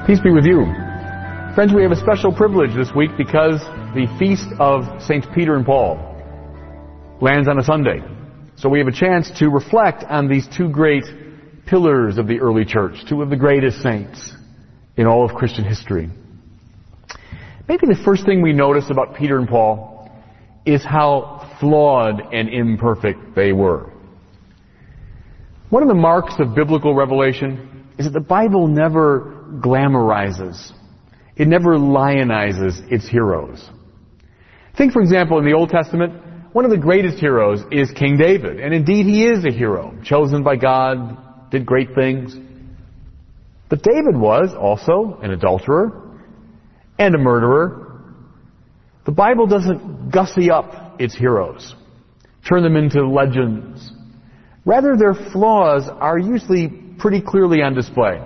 Peace be with you. Friends, we have a special privilege this week because the feast of Saints Peter and Paul lands on a Sunday. So we have a chance to reflect on these two great pillars of the early church, two of the greatest saints in all of Christian history. Maybe the first thing we notice about Peter and Paul is how flawed and imperfect they were. One of the marks of biblical revelation is that the Bible never glamorizes. It never lionizes its heroes. Think, for example, in the Old Testament, one of the greatest heroes is King David. And indeed, he is a hero, chosen by God, did great things. But David was also an adulterer and a murderer. The Bible doesn't gussy up its heroes, turn them into legends. Rather, their flaws are usually pretty clearly on display.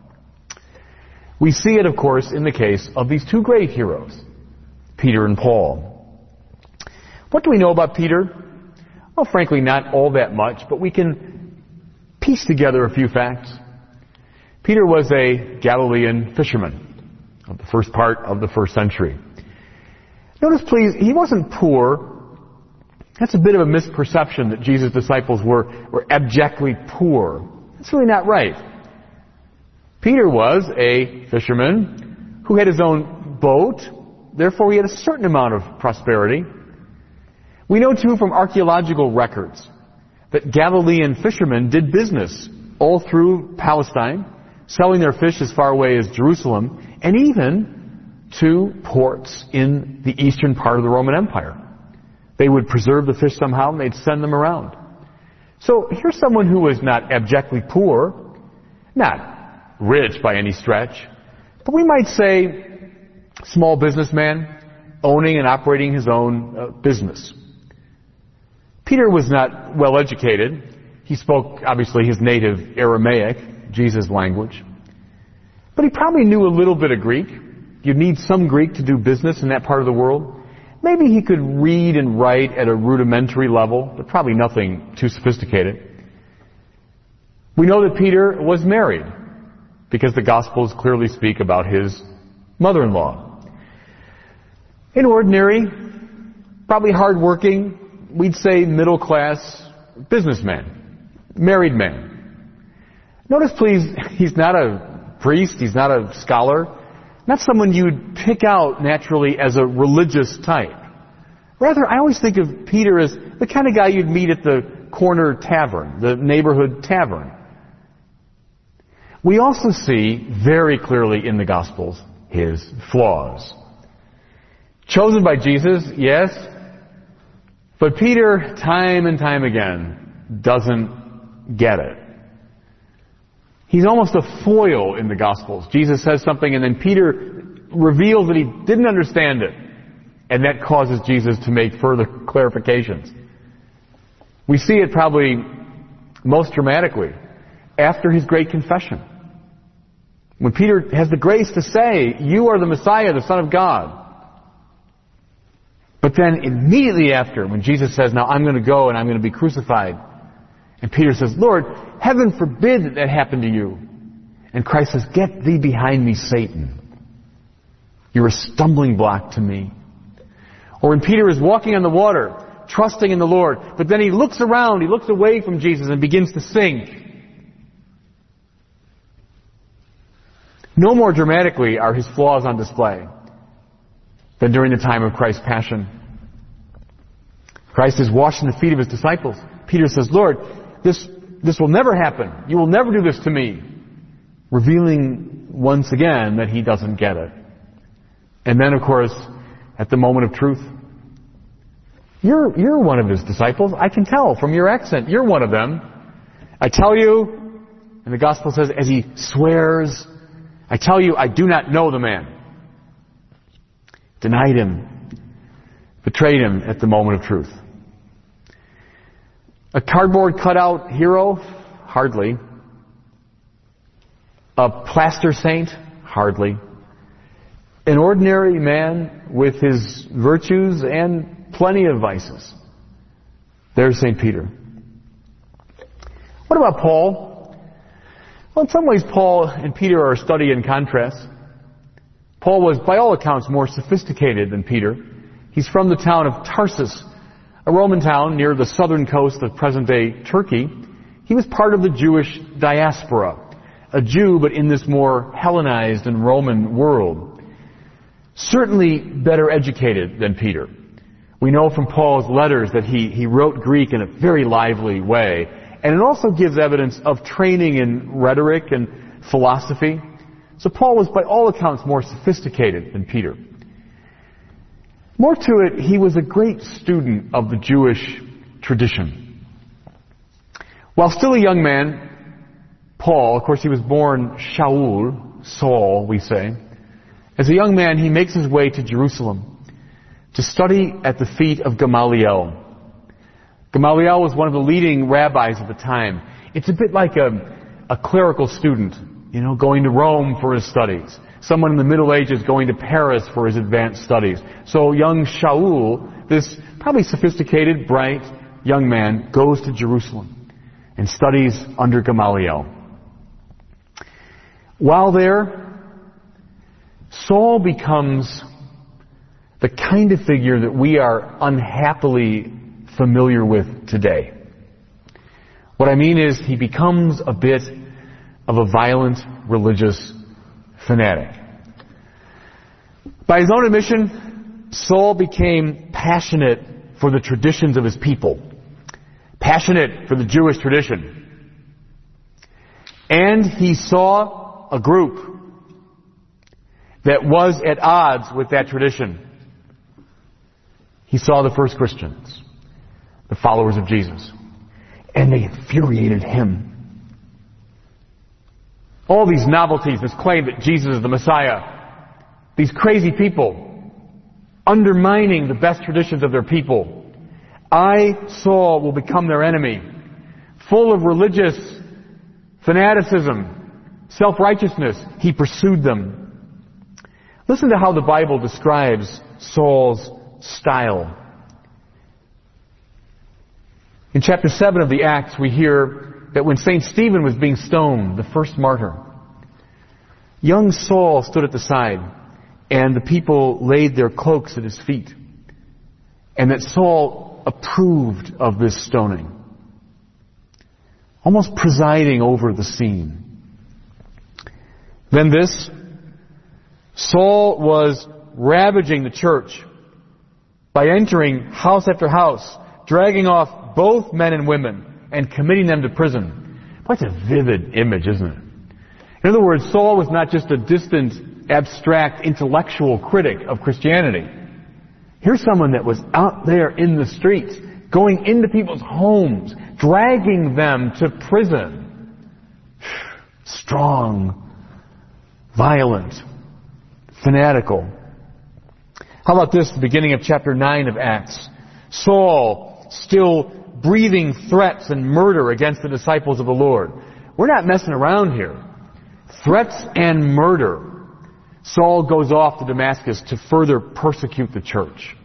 We see it, of course, in the case of these two great heroes, Peter and Paul. What do we know about Peter? Well, frankly, not all that much, but we can piece together a few facts. Peter was a Galilean fisherman of the first part of the first century. Notice, please, he wasn't poor. That's a bit of a misperception that Jesus' disciples were abjectly poor. That's really not right. Peter was a fisherman who had his own boat. Therefore, he had a certain amount of prosperity. We know, too, from archaeological records that Galilean fishermen did business all through Palestine, selling their fish as far away as Jerusalem, and even to ports in the eastern part of the Roman Empire. They would preserve the fish somehow, and they'd send them around. So here's someone who was not abjectly poor, not rich by any stretch, but we might say small businessman owning and operating his own business. Peter was not well educated. He spoke, obviously, his native Aramaic, Jesus' language. But he probably knew a little bit of Greek. You'd need some Greek to do business in that part of the world. Maybe he could read and write at a rudimentary level, but probably nothing too sophisticated. We know that Peter was married, because the Gospels clearly speak about his mother-in-law. An ordinary, probably hard-working, we'd say middle-class businessman, married man. Notice, please, he's not a priest, he's not a scholar, not someone you'd pick out naturally as a religious type. Rather, I always think of Peter as the kind of guy you'd meet at the corner tavern, the neighborhood tavern. We also see very clearly in the Gospels his flaws. Chosen by Jesus, yes, but Peter, time and time again, doesn't get it. He's almost a foil in the Gospels. Jesus says something and then Peter reveals that he didn't understand it, and that causes Jesus to make further clarifications. We see it probably most dramatically after his great confession. When Peter has the grace to say, "You are the Messiah, the Son of God." But then immediately after, when Jesus says, "Now I'm going to go and I'm going to be crucified," and Peter says, "Lord, heaven forbid that happen to you." And Christ says, "Get thee behind me, Satan. You're a stumbling block to me." Or when Peter is walking on the water, trusting in the Lord, but then he looks around, he looks away from Jesus and begins to sink. No more dramatically are his flaws on display than during the time of Christ's passion. Christ is washing the feet of his disciples. Peter says, "Lord, this will never happen. You will never do this to me." Revealing once again that he doesn't get it. And then, of course, at the moment of truth, you're one of his disciples. I can tell from your accent. You're one of them. I tell you, and the Gospel says, as he swears, "I tell you, I do not know the man." Denied him, betrayed him at the moment of truth. A cardboard cutout hero? Hardly. A plaster saint? Hardly. An ordinary man with his virtues and plenty of vices. There's St. Peter. What about Paul? Well, in some ways, Paul and Peter are a study in contrast. Paul was, by all accounts, more sophisticated than Peter. He's from the town of Tarsus, a Roman town near the southern coast of present-day Turkey. He was part of the Jewish diaspora, a Jew but in this more Hellenized and Roman world. Certainly better educated than Peter. We know from Paul's letters that he wrote Greek in a very lively way, and it also gives evidence of training in rhetoric and philosophy. So Paul was, by all accounts, more sophisticated than Peter. More to it, he was a great student of the Jewish tradition. While still a young man, Paul, of course he was born Shaul, Saul, we say. As a young man, he makes his way to Jerusalem to study at the feet of Gamaliel. Gamaliel was one of the leading rabbis of the time. It's a bit like a clerical student, going to Rome for his studies. Someone in the Middle Ages going to Paris for his advanced studies. So young Shaul, this probably sophisticated, bright young man, goes to Jerusalem and studies under Gamaliel. While there, Saul becomes the kind of figure that we are unhappily familiar with today. What I mean is he becomes a bit of a violent religious fanatic. By his own admission, Saul became passionate for the traditions of his people, passionate for the Jewish tradition. And he saw a group that was at odds with that tradition. He saw the first Christians, the followers of Jesus, and they infuriated him. All these novelties, this claim that Jesus is the Messiah, these crazy people, undermining the best traditions of their people. I, Saul, will become their enemy, full of religious fanaticism, self-righteousness. He pursued them. Listen to how the Bible describes Saul's style. In chapter 7 of the Acts, we hear that when St. Stephen was being stoned, the first martyr, young Saul stood at the side, and the people laid their cloaks at his feet, and that Saul approved of this stoning, almost presiding over the scene. Then Saul was ravaging the church by entering house after house, dragging off both men and women, and committing them to prison. That's a vivid image, isn't it? In other words, Saul was not just a distant, abstract, intellectual critic of Christianity. Here's someone that was out there in the streets, going into people's homes, dragging them to prison. Strong, violent, fanatical. How about this, the beginning of chapter 9 of Acts? Saul, still breathing threats and murder against the disciples of the Lord. We're not messing around here. Threats and murder. Saul goes off to Damascus to further persecute the church.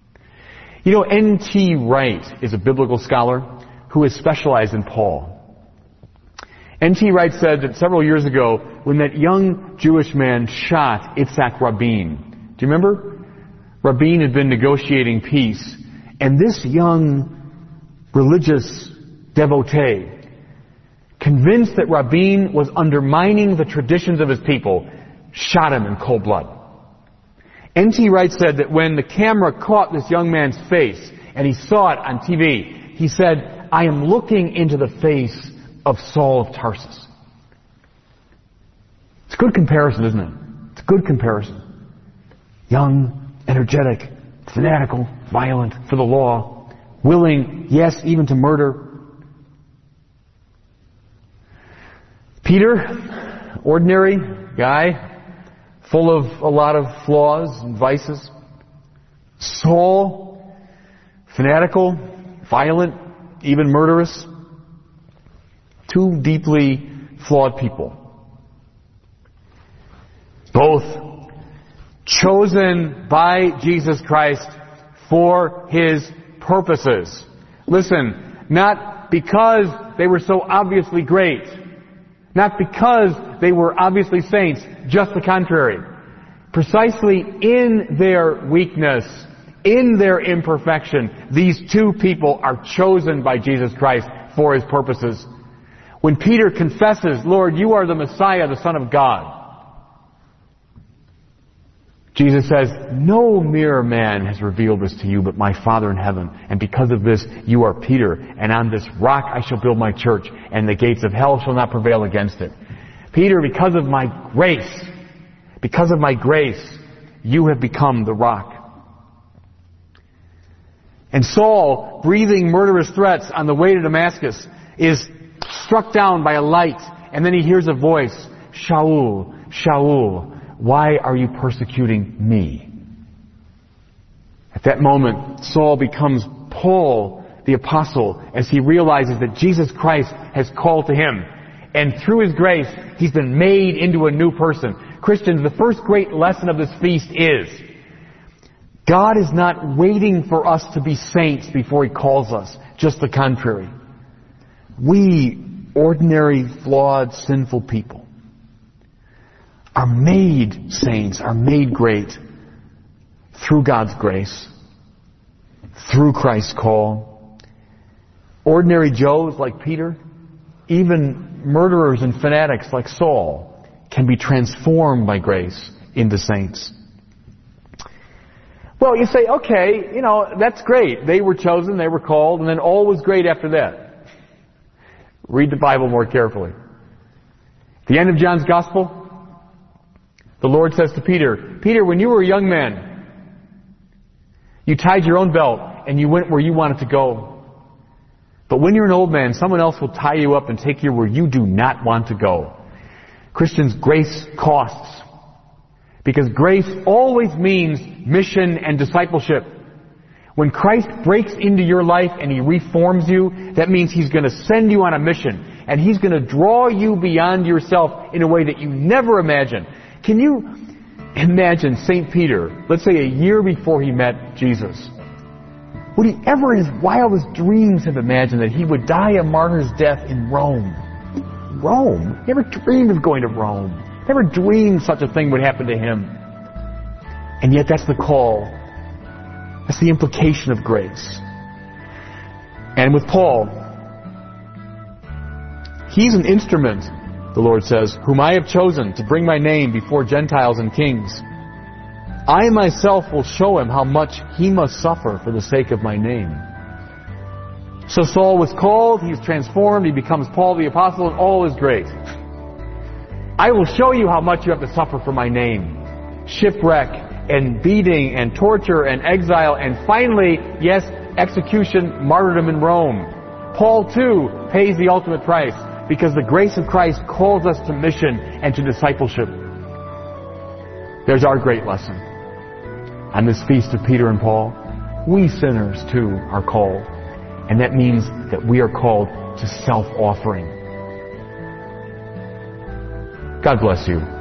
N.T. Wright is a biblical scholar who has specialized in Paul. N.T. Wright said that several years ago, when that young Jewish man shot Yitzhak Rabin, do you remember? Rabin had been negotiating peace, and this young religious devotee, convinced that Rabin was undermining the traditions of his people, shot him in cold blood. N.T. Wright said that when the camera caught this young man's face, and he saw it on TV, he said, I am looking into the face of Saul of Tarsus. It's a good comparison, isn't it? It's a good comparison. Young, energetic, fanatical, violent for the law, willing, yes, even to murder. Peter, ordinary guy, full of a lot of flaws and vices. Saul, fanatical, violent, even murderous. Two deeply flawed people. Both chosen by Jesus Christ for His purposes. Listen, not because they were so obviously great. Not because they were obviously saints. Just the contrary. Precisely in their weakness, in their imperfection, these two people are chosen by Jesus Christ for His purposes. When Peter confesses, Lord, you are the Messiah, the Son of God, Jesus says, no mere man has revealed this to you, but my Father in heaven. And because of this, you are Peter, and on this rock I shall build my church, and the gates of hell shall not prevail against it. Peter, because of my grace, you have become the rock. And Saul, breathing murderous threats on the way to Damascus, is struck down by a light, and then he hears a voice, Shaul, Shaul, why are you persecuting me? At that moment, Saul becomes Paul the Apostle as he realizes that Jesus Christ has called to him. And through His grace, he's been made into a new person. Christians, the first great lesson of this feast is God is not waiting for us to be saints before He calls us. Just the contrary. We, ordinary, flawed, sinful people, are made saints, are made great through God's grace, through Christ's call. Ordinary Joes like Peter, even murderers and fanatics like Saul, can be transformed by grace into saints. Well, you say, okay, that's great. They were chosen, they were called, and then all was great after that. Read the Bible more carefully. At the end of John's Gospel, the Lord says to Peter, Peter, when you were a young man, you tied your own belt and you went where you wanted to go. But when you're an old man, someone else will tie you up and take you where you do not want to go. Christians, grace costs. Because grace always means mission and discipleship. When Christ breaks into your life and He reforms you, that means He's going to send you on a mission. And He's going to draw you beyond yourself in a way that you never imagined. Can you imagine St. Peter, let's say a year before he met Jesus? Would he ever in his wildest dreams have imagined that he would die a martyr's death in Rome? Rome? He never dreamed of going to Rome. Never dreamed such a thing would happen to him. And yet that's the call. That's the implication of grace. And with Paul, he's an instrument, the Lord says, whom I have chosen to bring my name before Gentiles and kings. I myself will show him how much he must suffer for the sake of my name. So Saul was called, he's transformed, he becomes Paul the Apostle, and all is great. I will show you how much you have to suffer for my name. Shipwreck and beating and torture and exile and finally, yes, execution, martyrdom in Rome. Paul too pays the ultimate price because the grace of Christ calls us to mission and to discipleship. There's our great lesson. On this feast of Peter and Paul, we sinners too are called. And that means that we are called to self-offering. God bless you.